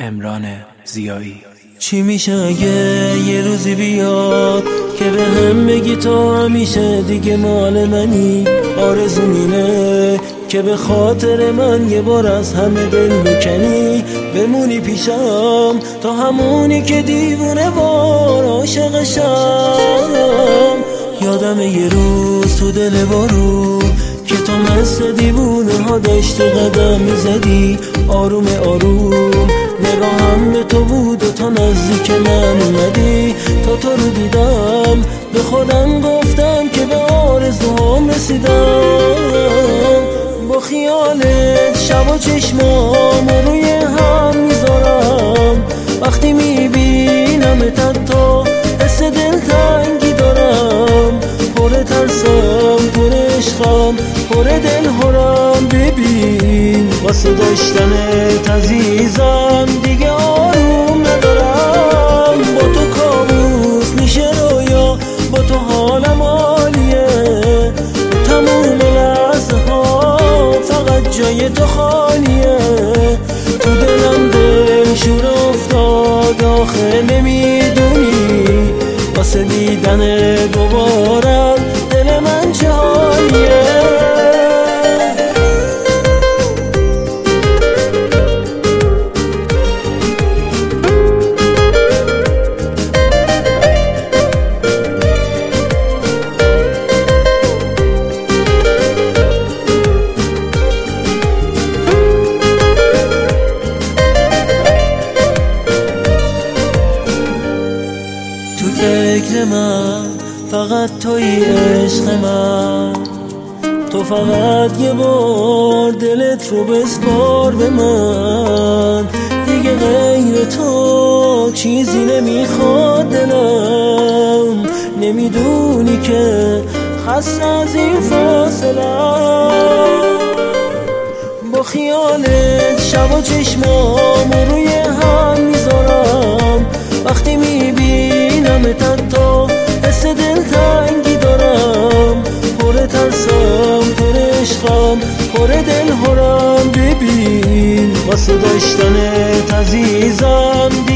امران ضیایی. چی میشه اگه یه روزی بیاد که به هم بگی تو همیشه دیگه مال منی؟ آرزوم اینه که به خاطر من یه بار از همه دل بکنی، بمونی پیشم تا همونی که دیوونه وار عاشقشم. یادم یه روز تو دل بارون که تو مثل دیوونه ها داشتی قدم میزدی، آروم آروم نگاهم به تو بود و تو نزدیک من اومدی. تو رو دیدم به خودم گفتم که به آرزوهام رسیدم. با خیالت شب و چشمام روی هم میذارم، وقتی میبینم تا حس دلتنگی دارم. پر ترسم پر عشقم پر دل هرم، ببین واسه داشتنت عزیزم دیگه آروم ندارم. با تو کابوس میشه رویا، با تو حالم عالیه، تموم لحظه ها فقط جای تو خالیه. تو دلم دل شور افتاد آخه نمیدونی، واسه دیدن دوبارم دل من چه حالیه. تو فکر من فقط توی عشق من، تو فقط یه بار دلت رو بسپار به من، دیگه غیر تو چیزی نمیخواد دلم. نمیدونی که خسته از این فاصلم، با خیالت شب و چشمام روی هم میذارم. وقتی میبینم تا حس دلتنگی دارم، پر ترسم پر عشقم پر دل هرم، ببین واسه داشتنت عزیزم